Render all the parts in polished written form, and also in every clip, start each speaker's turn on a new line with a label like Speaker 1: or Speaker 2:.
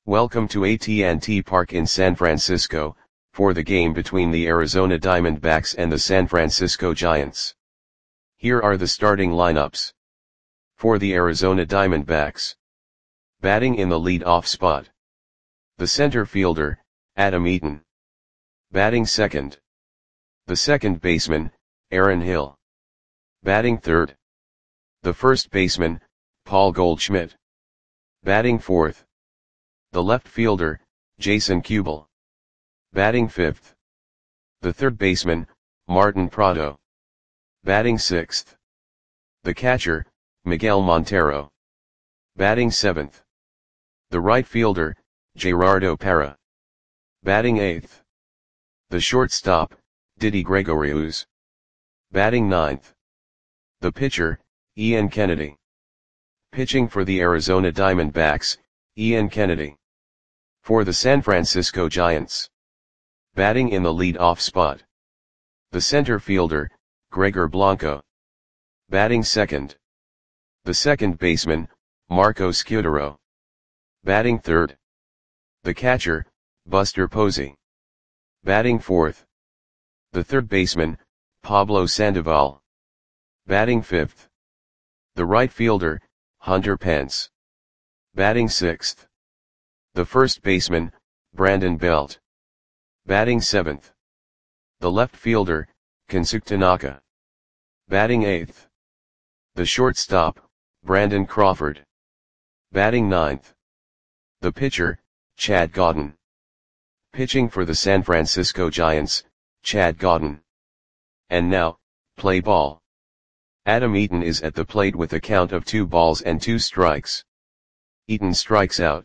Speaker 1: Welcome to AT&T Park in San Francisco, for the game between the Arizona Diamondbacks and the San Francisco Giants. Here are the starting lineups. For the Arizona Diamondbacks. Batting in the lead-off spot. The center fielder, Adam Eaton. Batting second. The second baseman, Aaron Hill. Batting third. The first baseman, Paul Goldschmidt. Batting fourth. The left fielder, Jason Kubel. Batting fifth. The third baseman, Martin Prado. Batting sixth. The catcher, Miguel Montero. Batting seventh. The right fielder, Gerardo Parra. Batting eighth. The shortstop, Didi Gregorius. Batting ninth. The pitcher, Ian Kennedy. Pitching for the Arizona Diamondbacks, Ian Kennedy. For the San Francisco Giants. Batting in the lead-off spot. The center fielder, Gregor Blanco. Batting second. The second baseman, Marco Scutaro. Batting third. The catcher, Buster Posey. Batting fourth. The third baseman, Pablo Sandoval. Batting fifth. The right fielder, Hunter Pence. Batting sixth. The first baseman, Brandon Belt. Batting seventh. The left fielder, Kensuke Tanaka. Batting eighth. The shortstop, Brandon Crawford. Batting ninth. The pitcher, Chad Godin. Pitching for the San Francisco Giants, Chad Godin. And now, play ball. Adam Eaton is at the plate with a count of 2 balls and 2 strikes. Eaton strikes out.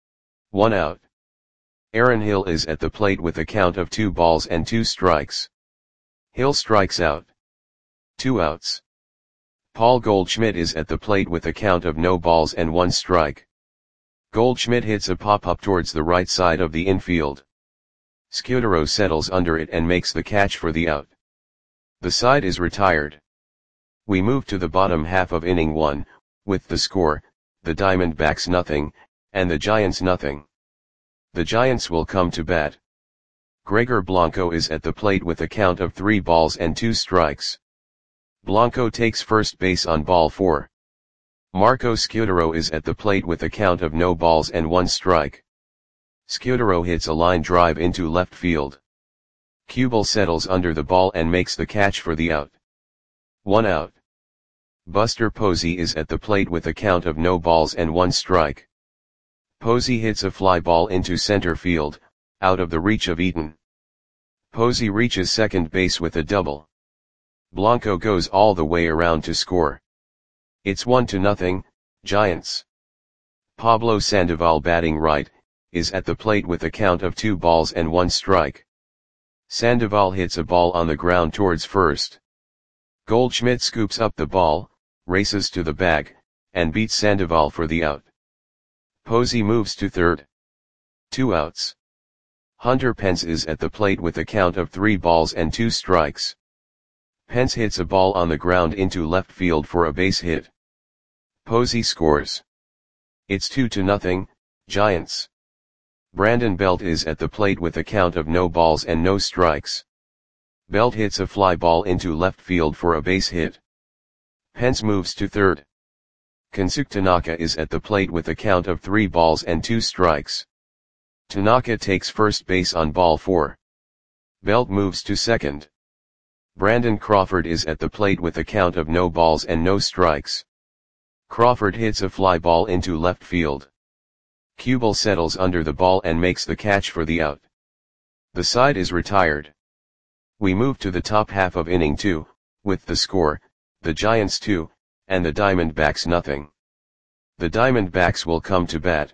Speaker 1: 1 out. Aaron Hill is at the plate with a count of 2 balls and 2 strikes. Hill strikes out. 2 outs. Paul Goldschmidt is at the plate with a count of no balls and 1 strike. Goldschmidt hits a pop-up towards the right side of the infield. Scutaro settles under it and makes the catch for the out. The side is retired. We move to the bottom half of inning 1, with the score, the Diamondbacks nothing, and the Giants nothing. The Giants will come to bat. Gregor Blanco is at the plate with a count of 3 balls and 2 strikes. Blanco takes first base on ball 4. Marco Scutaro is at the plate with a count of no balls and 1 strike. Scutaro hits a line drive into left field. Kubel settles under the ball and makes the catch for the out. 1 out. Buster Posey is at the plate with a count of no balls and 1 strike. Posey hits a fly ball into center field, out of the reach of Eaton. Posey reaches second base with a double. Blanco goes all the way around to score. It's 1-0, Giants. Pablo Sandoval, batting right, is at the plate with a count of 2 balls and 1 strike. Sandoval hits a ball on the ground towards first. Goldschmidt scoops up the ball, races to the bag, and beats Sandoval for the out. Posey moves to third. 2 outs. Hunter Pence is at the plate with a count of 3 balls and 2 strikes. Pence hits a ball on the ground into left field for a base hit. Posey scores. It's 2-0, Giants. Brandon Belt is at the plate with a count of no balls and no strikes. Belt hits a fly ball into left field for a base hit. Pence moves to third. Kensuke Tanaka is at the plate with a count of 3 balls and 2 strikes. Tanaka takes first base on ball 4. Belt moves to second. Brandon Crawford is at the plate with a count of no balls and no strikes. Crawford hits a fly ball into left field. Kubel settles under the ball and makes the catch for the out. The side is retired. We move to the top half of inning 2, with the score, the Giants 2, and the Diamondbacks nothing. The Diamondbacks will come to bat.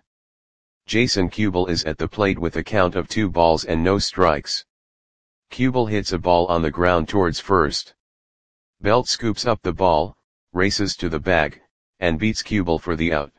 Speaker 1: Jason Kubel is at the plate with a count of 2 balls and no strikes. Kubel hits a ball on the ground towards first. Belt scoops up the ball, races to the bag, and beats Kubel for the out.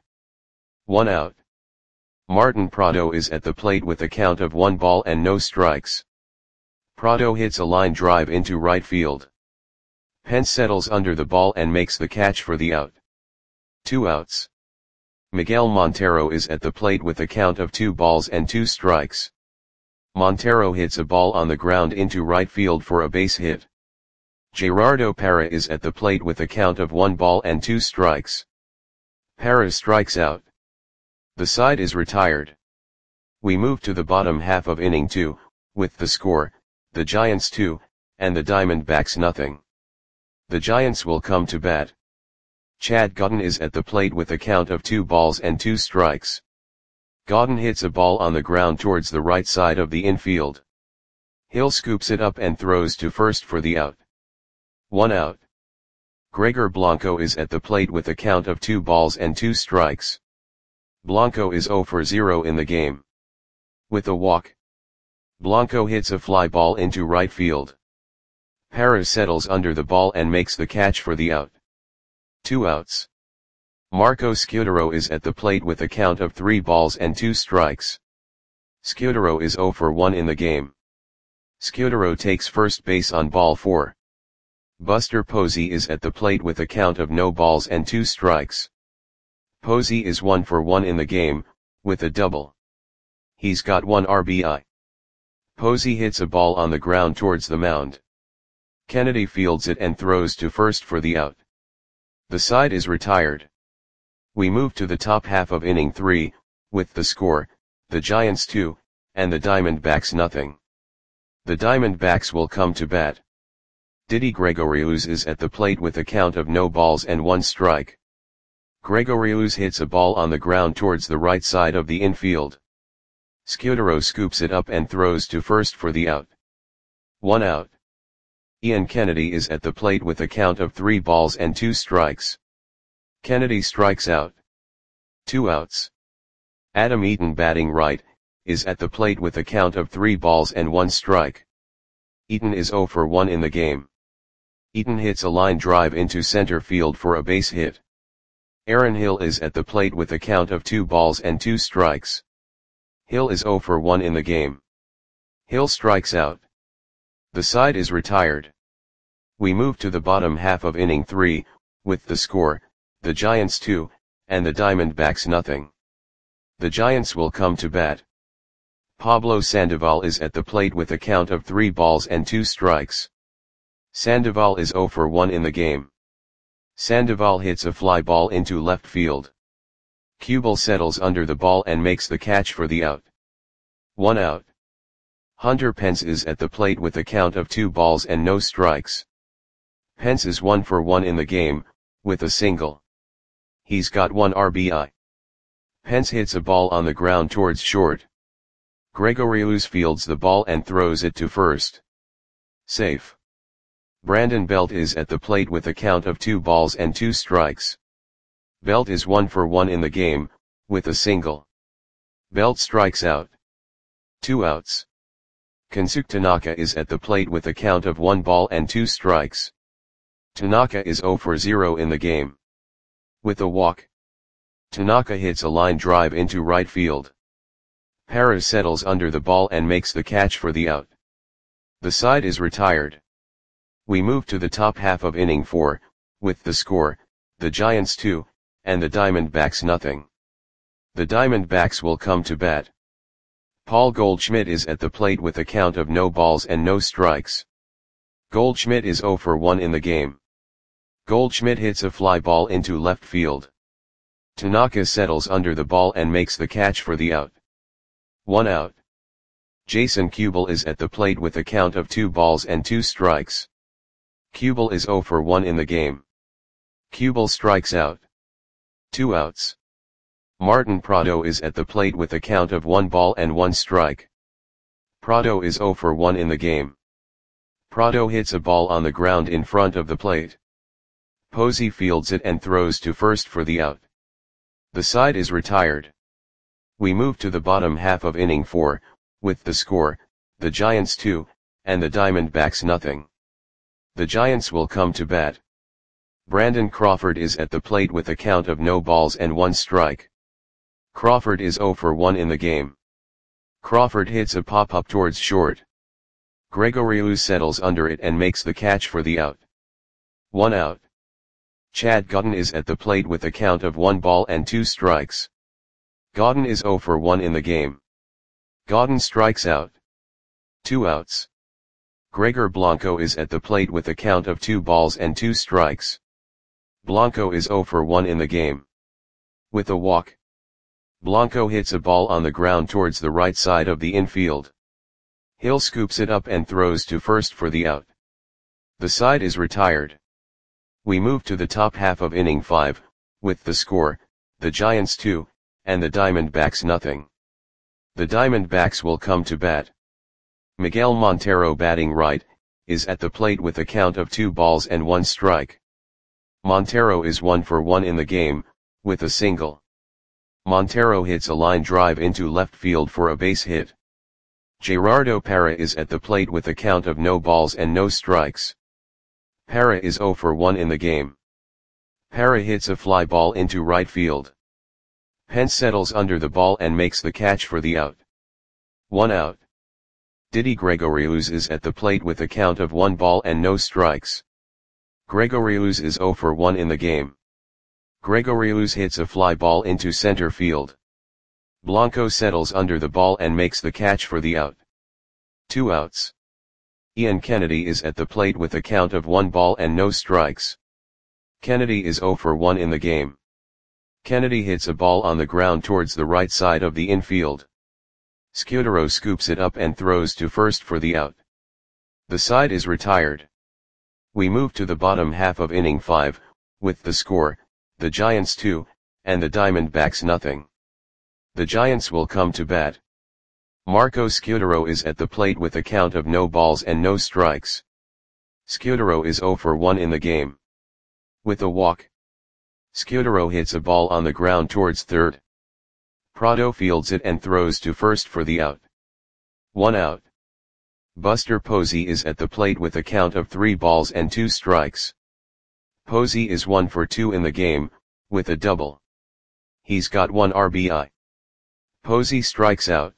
Speaker 1: 1 out. Martin Prado is at the plate with a count of 1 ball and no strikes. Prado hits a line drive into right field. Pence settles under the ball and makes the catch for the out. 2 outs. Miguel Montero is at the plate with a count of 2 balls and 2 strikes. Montero hits a ball on the ground into right field for a base hit. Gerardo Parra is at the plate with a count of 1 ball and 2 strikes. Parra strikes out. The side is retired. We move to the bottom half of inning 2, with the score, the Giants 2, and the Diamondbacks nothing. The Giants will come to bat. Chad Godin is at the plate with a count of 2 balls and 2 strikes. Godin hits a ball on the ground towards the right side of the infield. Hill scoops it up and throws to first for the out. 1 out. Gregor Blanco is at the plate with a count of 2 balls and 2 strikes. Blanco is 0 for 0 in the game. With a walk, Blanco hits a fly ball into right field. Parra settles under the ball and makes the catch for the out. 2 outs. Marco Scudero is at the plate with a count of 3 balls and 2 strikes. Scudero is 0 for 1 in the game. Scudero takes first base on ball 4. Buster Posey is at the plate with a count of no balls and 2 strikes. Posey is 1 for 1 in the game, with a double. He's got 1 RBI. Posey hits a ball on the ground towards the mound. Kennedy fields it and throws to first for the out. The side is retired. We move to the top half of inning 3, with the score, the Giants 2, and the Diamondbacks nothing. The Diamondbacks will come to bat. Didi Gregorius is at the plate with a count of no balls and 1 strike. Gregorius hits a ball on the ground towards the right side of the infield. Scudero scoops it up and throws to first for the out. 1 out. Ian Kennedy is at the plate with a count of 3 balls and 2 strikes. Kennedy strikes out. 2 outs. Adam Eaton, batting right, is at the plate with a count of 3 balls and 1 strike. Eaton is 0 for 1 in the game. Eaton hits a line drive into center field for a base hit. Aaron Hill is at the plate with a count of 2 balls and 2 strikes. Hill is 0 for 1 in the game. Hill strikes out. The side is retired. We move to the bottom half of inning 3, with the score, the Giants 2, and the Diamondbacks nothing. The Giants will come to bat. Pablo Sandoval is at the plate with a count of 3 balls and 2 strikes. Sandoval is 0 for 1 in the game. Sandoval hits a fly ball into left field. Kubel settles under the ball and makes the catch for the out. 1 out. Hunter Pence is at the plate with a count of 2 balls and no strikes. Pence is 1 for 1 in the game, with a single. He's got 1 RBI. Pence hits a ball on the ground towards short. Gregorius fields the ball and throws it to first. Safe. Brandon Belt is at the plate with a count of 2 balls and 2 strikes. Belt is 1 for 1 in the game, with a single. Belt strikes out. 2 outs. Kensuke Tanaka is at the plate with a count of 1 ball and 2 strikes. Tanaka is 0 for 0 in the game. With a walk, Tanaka hits a line drive into right field. Parra settles under the ball and makes the catch for the out. The side is retired. We move to the top half of inning 4, with the score, the Giants 2, and the Diamondbacks nothing. The Diamondbacks will come to bat. Paul Goldschmidt is at the plate with a count of no balls and no strikes. Goldschmidt is 0 for 1 in the game. Goldschmidt hits a fly ball into left field. Tanaka settles under the ball and makes the catch for the out. 1 out. Jason Kubel is at the plate with a count of 2 balls and 2 strikes. Kubel is 0 for 1 in the game. Kubel strikes out. 2 outs. Martin Prado is at the plate with a count of 1 ball and 1 strike. Prado is 0 for 1 in the game. Prado hits a ball on the ground in front of the plate. Posey fields it and throws to first for the out. The side is retired. We move to the bottom half of inning 4, with the score, the Giants 2, and the Diamondbacks nothing. The Giants will come to bat. Brandon Crawford is at the plate with a count of no balls and 1 strike. Crawford is 0 for 1 in the game. Crawford hits a pop-up towards short. Gregorius settles under it and makes the catch for the out. 1 out. Chad Godden is at the plate with a count of 1 ball and 2 strikes. Godden is 0 for 1 in the game. Godden strikes out. 2 outs. Gregor Blanco is at the plate with a count of 2 balls and 2 strikes. Blanco is 0 for 1 in the game. With a walk. Blanco hits a ball on the ground towards the right side of the infield. Hill scoops it up and throws to first for the out. The side is retired. We move to the top half of inning 5, with the score, the Giants 2, and the Diamondbacks nothing. The Diamondbacks will come to bat. Miguel Montero, batting right, is at the plate with a count of 2 balls and 1 strike. Montero is 1 for 1 in the game, with a single. Montero hits a line drive into left field for a base hit. Gerardo Parra is at the plate with a count of no balls and no strikes. Parra is 0 for 1 in the game. Parra hits a fly ball into right field. Pence settles under the ball and makes the catch for the out. 1 out. Didi Gregorius is at the plate with a count of 1 ball and no strikes. Gregorius is 0 for 1 in the game. Gregorius hits a fly ball into center field. Blanco settles under the ball and makes the catch for the out. 2 outs. Ian Kennedy is at the plate with a count of 1 ball and no strikes. Kennedy is 0 for 1 in the game. Kennedy hits a ball on the ground towards the right side of the infield. Scudero scoops it up and throws to first for the out. The side is retired. We move to the bottom half of inning 5, with the score, the Giants 2, and the Diamondbacks nothing. The Giants will come to bat. Marco Scudero is at the plate with a count of no balls and no strikes. Scudero is 0 for 1 in the game. With a walk. Scudero hits a ball on the ground towards third. Prado fields it and throws to first for the out. 1 out. Buster Posey is at the plate with a count of 3 balls and 2 strikes. Posey is 1 for 2 in the game, with a double. He's got 1 RBI. Posey strikes out.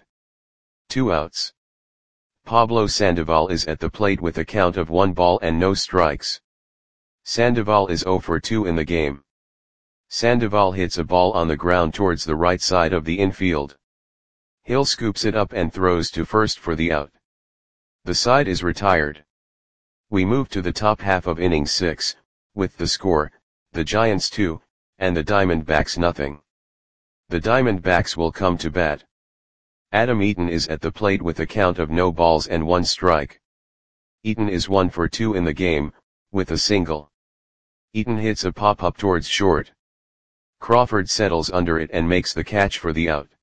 Speaker 1: 2 outs. Pablo Sandoval is at the plate with a count of 1 ball and no strikes. Sandoval is 0 for 2 in the game. Sandoval hits a ball on the ground towards the right side of the infield. Hill scoops it up and throws to first for the out. The side is retired. We move to the top half of inning 6, with the score, the Giants 2, and the Diamondbacks nothing. The Diamondbacks will come to bat. Adam Eaton is at the plate with a count of no balls and 1 strike. Eaton is 1 for 2 in the game, with a single. Eaton hits a pop-up towards short. Crawford settles under it and makes the catch for the out.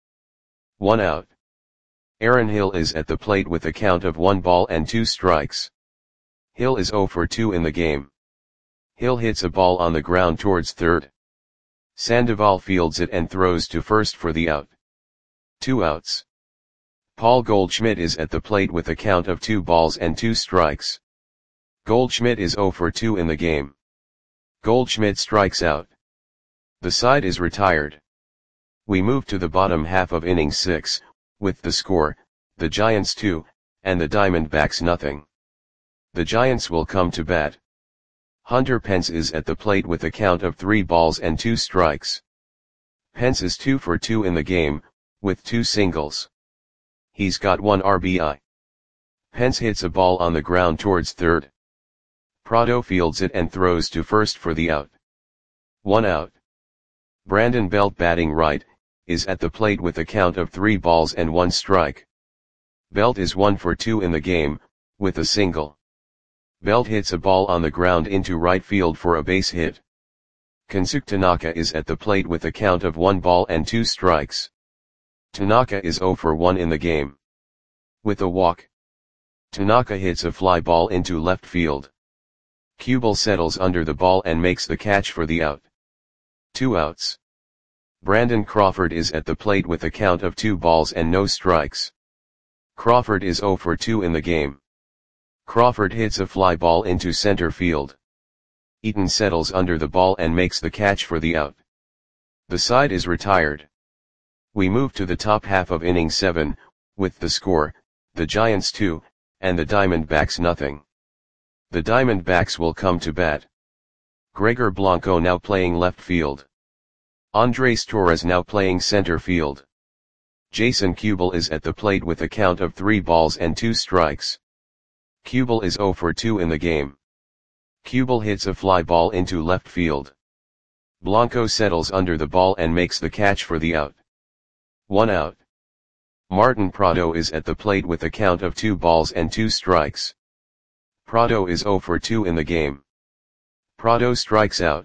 Speaker 1: 1 out. Aaron Hill is at the plate with a count of 1 ball and 2 strikes. Hill is 0 for 2 in the game. Hill hits a ball on the ground towards third. Sandoval fields it and throws to first for the out. 2 outs. Paul Goldschmidt is at the plate with a count of 2 balls and 2 strikes. Goldschmidt is 0 for 2 in the game. Goldschmidt strikes out. The side is retired. We move to the bottom half of inning 6, with the score, the Giants 2, and the Diamondbacks nothing. The Giants will come to bat. Hunter Pence is at the plate with a count of 3 balls and 2 strikes. Pence is 2 for 2 in the game, with 2 singles. He's got 1 RBI. Pence hits a ball on the ground towards third. Prado fields it and throws to first for the out. 1 out. Brandon Belt, batting right, is at the plate with a count of 3 balls and 1 strike. Belt is 1 for 2 in the game, with a single. Belt hits a ball on the ground into right field for a base hit. Kensuke Tanaka is at the plate with a count of 1 ball and 2 strikes. Tanaka is 0 for 1 in the game. With a walk. Tanaka hits a fly ball into left field. Kubel settles under the ball and makes the catch for the out. 2 outs. Brandon Crawford is at the plate with a count of 2 balls and no strikes. Crawford is 0 for 2 in the game. Crawford hits a fly ball into center field. Eaton settles under the ball and makes the catch for the out. The side is retired. We move to the top half of inning 7, with the score, the Giants 2, and the Diamondbacks nothing. The Diamondbacks will come to bat. Gregor Blanco now playing left field. Andres Torres now playing center field. Jason Kubel is at the plate with a count of 3 balls and 2 strikes. Kubel is 0 for 2 in the game. Kubel hits a fly ball into left field. Blanco settles under the ball and makes the catch for the out. 1 out. Martin Prado is at the plate with a count of 2 balls and 2 strikes. Prado is 0 for 2 in the game. Prado strikes out.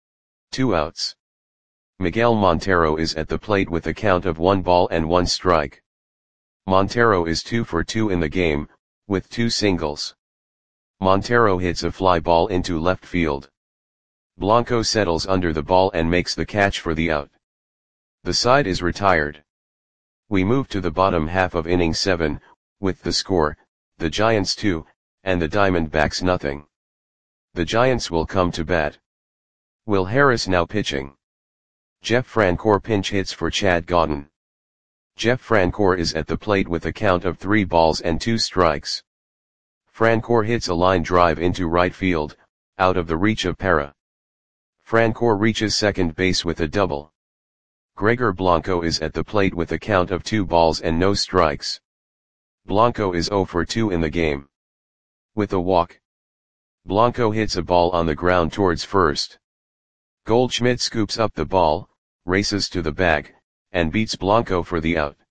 Speaker 1: 2 outs. Miguel Montero is at the plate with a count of 1 ball and 1 strike. Montero is 2 for 2 in the game, with 2 singles. Montero hits a fly ball into left field. Blanco settles under the ball and makes the catch for the out. The side is retired. We move to the bottom half of inning 7, with the score, the Giants 2, and the Diamondbacks nothing. The Giants will come to bat. Will Harris now pitching. Jeff Francoeur pinch hits for Chad Godin. Jeff Francoeur is at the plate with a count of 3 balls and 2 strikes. Francoeur hits a line drive into right field, out of the reach of Parra. Francoeur reaches second base with a double. Gregor Blanco is at the plate with a count of 2 balls and no strikes. Blanco is 0 for 2 in the game. With a walk. Blanco hits a ball on the ground towards first. Goldschmidt scoops up the ball, races to the bag, and beats Blanco for the out.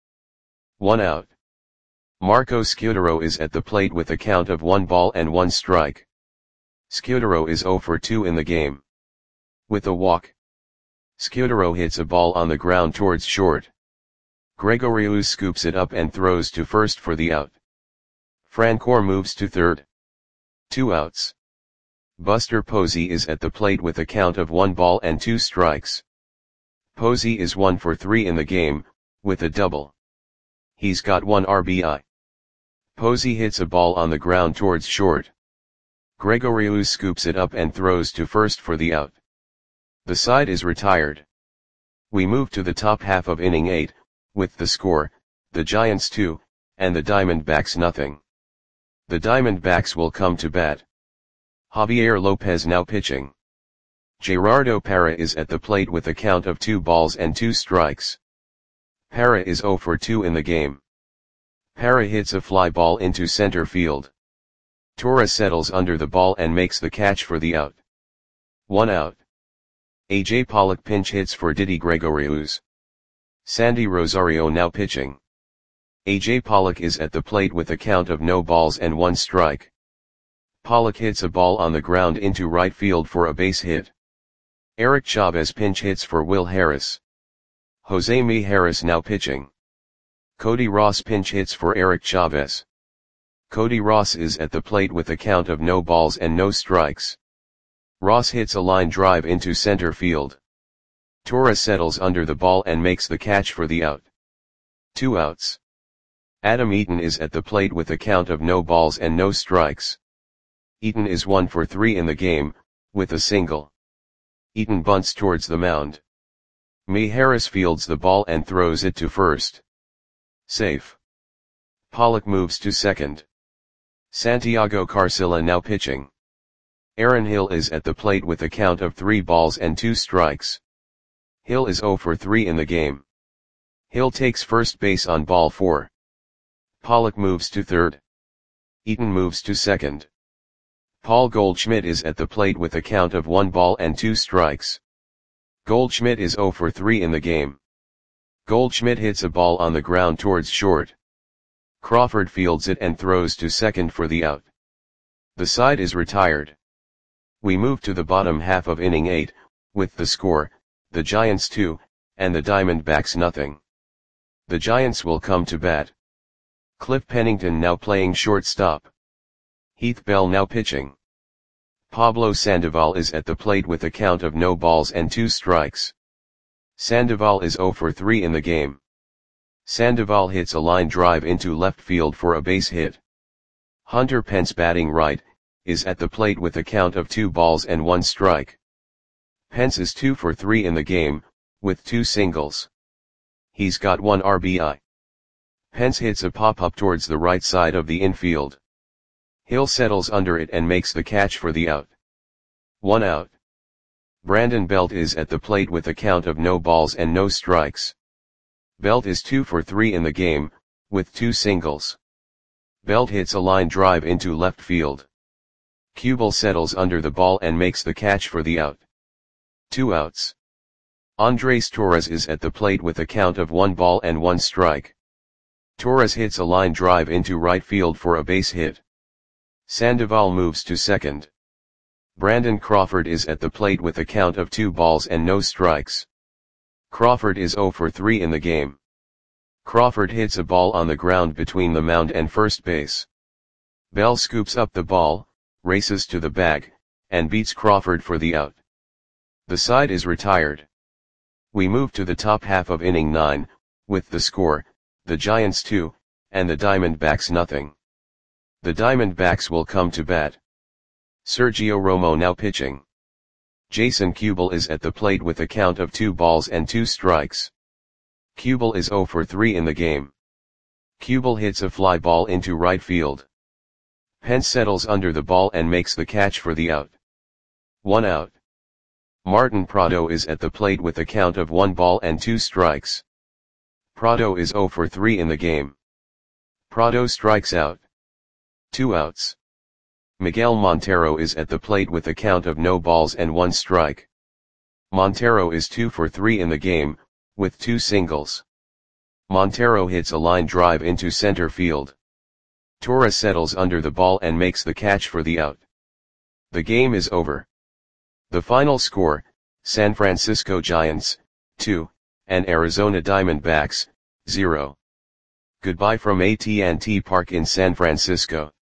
Speaker 1: 1 out. Marco Scudero is at the plate with a count of 1 ball and 1 strike. Scudero is 0 for 2 in the game. With a walk. Scudero hits a ball on the ground towards short. Gregorius scoops it up and throws to first for the out. Francoeur moves to third. 2 outs. Buster Posey is at the plate with a count of 1 ball and 2 strikes. Posey is 1 for 3 in the game, with a double. He's got 1 RBI. Posey hits a ball on the ground towards short. Gregorius scoops it up and throws to first for the out. The side is retired. We move to the top half of inning 8, with the score, the Giants 2, and the Diamondbacks nothing. The Diamondbacks will come to bat. Javier Lopez now pitching. Gerardo Parra is at the plate with a count of 2 balls and 2 strikes. Parra is 0 for 2 in the game. Parra hits a fly ball into center field. Torres settles under the ball and makes the catch for the out. 1 out. A.J. Pollock pinch hits for Didi Gregorius. Sandy Rosario now pitching. A.J. Pollock is at the plate with a count of no balls and 1 strike. Pollock hits a ball on the ground into right field for a base hit. Eric Chavez pinch hits for Will Harris. Jose Mijares now pitching. Cody Ross pinch hits for Eric Chavez. Cody Ross is at the plate with a count of no balls and no strikes. Ross hits a line drive into center field. Torres settles under the ball and makes the catch for the out. 2 outs. Adam Eaton is at the plate with a count of no balls and no strikes. Eaton is 1 for 3 in the game, with a single. Eaton bunts towards the mound. Mijares fields the ball and throws it to first. Safe. Pollock moves to second. Santiago Carcilla now pitching. Aaron Hill is at the plate with a count of 3 balls and 2 strikes. Hill is 0 for 3 in the game. Hill takes first base on ball 4. Pollock moves to third. Eaton moves to second. Paul Goldschmidt is at the plate with a count of 1 ball and 2 strikes. Goldschmidt is 0 for 3 in the game. Goldschmidt hits a ball on the ground towards short. Crawford fields it and throws to second for the out. The side is retired. We move to the bottom half of inning 8, with the score, the Giants 2, and the Diamondbacks nothing. The Giants will come to bat. Cliff Pennington now playing shortstop. Heath Bell now pitching. Pablo Sandoval is at the plate with a count of no balls and 2 strikes. Sandoval is 0 for 3 in the game. Sandoval hits a line drive into left field for a base hit. Hunter Pence batting right, is at the plate with a count of 2 balls and 1 strike. Pence is 2 for 3 in the game, with 2 singles. He's got 1 RBI. Pence hits a pop-up towards the right side of the infield. Hill settles under it and makes the catch for the out. 1 out. Brandon Belt is at the plate with a count of no balls and no strikes. Belt is 2 for 3 in the game, with 2 singles. Belt hits a line drive into left field. Kubel settles under the ball and makes the catch for the out. 2 outs. Andres Torres is at the plate with a count of 1 ball and 1 strike. Torres hits a line drive into right field for a base hit. Sandoval moves to second. Brandon Crawford is at the plate with a count of 2 balls and no strikes. Crawford is 0 for 3 in the game. Crawford hits a ball on the ground between the mound and first base. Bell scoops up the ball, races to the bag, and beats Crawford for the out. The side is retired. We move to the top half of inning 9, with the score, the Giants 2, and the Diamondbacks nothing. The Diamondbacks will come to bat. Sergio Romo now pitching. Jason Kubel is at the plate with a count of 2 balls and 2 strikes. Kubel is 0 for 3 in the game. Kubel hits a fly ball into right field. Pence settles under the ball and makes the catch for the out. 1 out. Martin Prado is at the plate with a count of 1 ball and 2 strikes. Prado is 0 for 3 in the game. Prado strikes out. 2 outs. Miguel Montero is at the plate with a count of no balls and 1 strike. Montero is 2 for 3 in the game, with 2 singles. Montero hits a line drive into center field. Torres settles under the ball and makes the catch for the out. The game is over. The final score, San Francisco Giants, 2, and Arizona Diamondbacks, 0. Goodbye from AT&T Park in San Francisco.